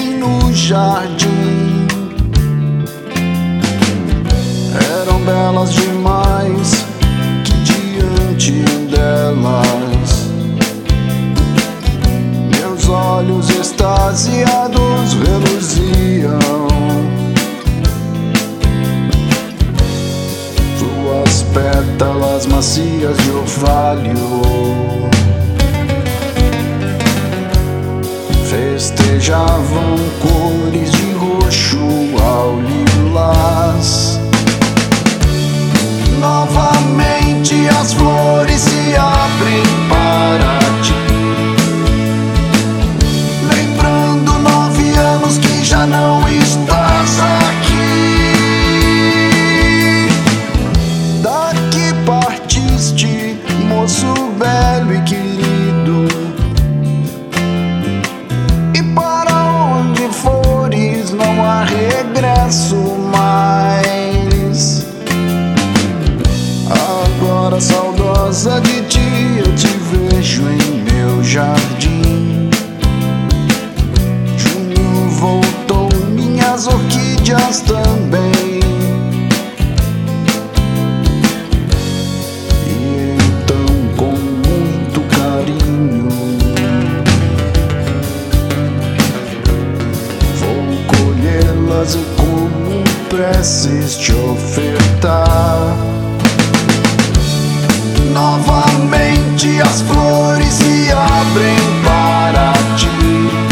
bem no jardim. Eram belas demais que diante delas meus olhos extasiados reluziam. Suas pétalas macias de orvalho festejavam cores de roxo ao lilás. Novamente as flores se abrem para ti, lembrando 9 anos que já não estás aqui. Daqui partiste, moço belo e querido, e para onde fores não há regresso mais. Agora saudosa de ti eu te vejo em meu jardim. Junho voltou, minhas orquídeas também. E então com muito carinho vou colhê-las e como preces te ofertar. Novamente as flores se abrem para ti,